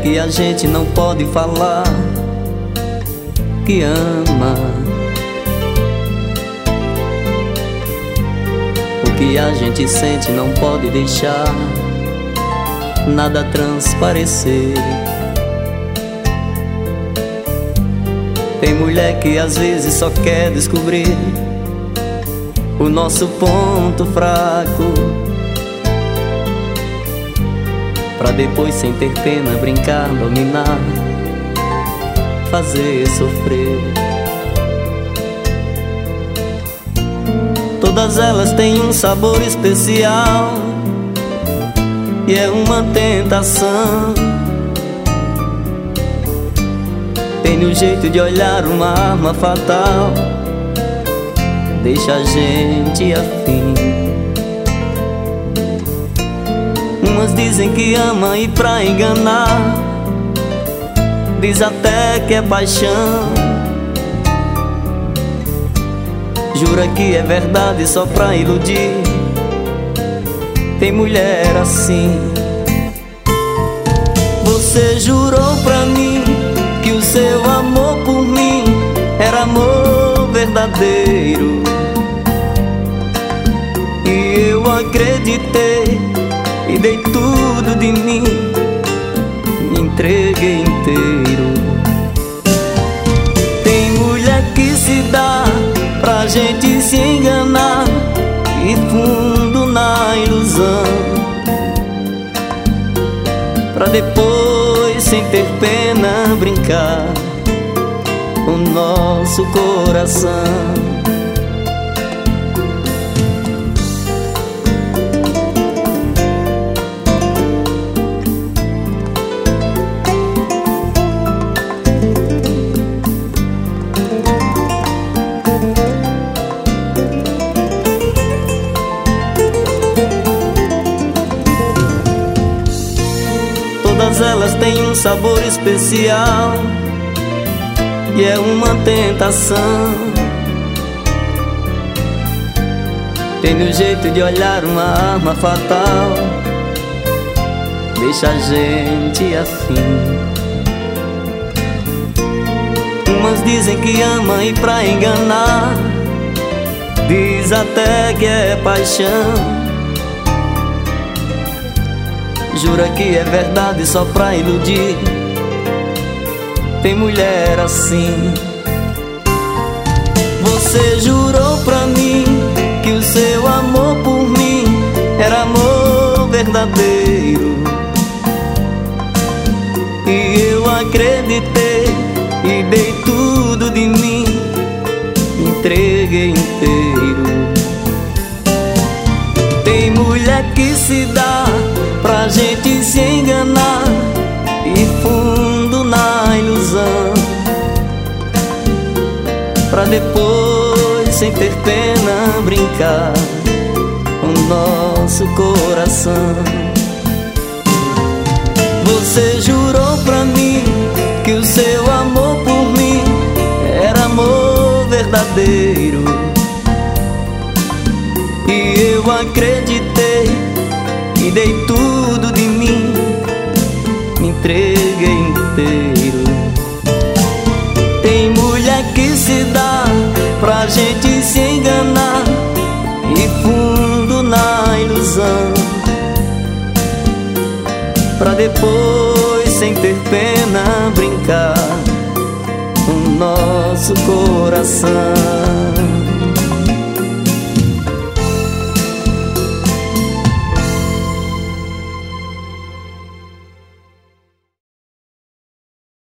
que a gente não pode falar que ama, o que a gente sente não pode deixar nada transparecer. Tem mulher que às vezes só quer descobrir o nosso ponto fraco, pra depois, sem ter pena, brincar, dominar, fazer sofrer. Todas elas têm um sabor especial e é uma tentação. Tem um jeito de olhar, uma arma fatal, deixa a gente afim. Umas dizem que ama e pra enganar, diz até que é paixão. Jura que é verdade só pra iludir. Tem mulher assim. Você jurou pra mim que o seu amor por mim era amor verdadeiro, e eu acreditei e dei tudo de mim, me entreguei inteiro. Tem mulher que se dá pra gente se enganar e fundo na ilusão, pra depois, sem ter pena, brincar com nosso coração. Todas elas têm um sabor especial e é uma tentação. Tem um jeito de olhar, uma arma fatal, deixa a gente afim. Umas dizem que ama e pra enganar, diz até que é paixão. Jura que é verdade só pra iludir. Tem mulher assim. Você jurou pra mim que o seu amor por mim era amor verdadeiro, e eu acreditei e dei tudo de mim, me entreguei inteiro. Tem mulher que se dá pra gente se enganar e fundo na ilusão, pra depois, sem ter pena, brincar com nosso coração. Você jurou pra mim que o seu amor por mim era amor verdadeiro, e eu acreditei e dei tudo de mim, me entreguei inteiro. Tem mulher que se dá pra gente se enganar e fundo na ilusão, pra depois, sem ter pena, brincar com nosso coração.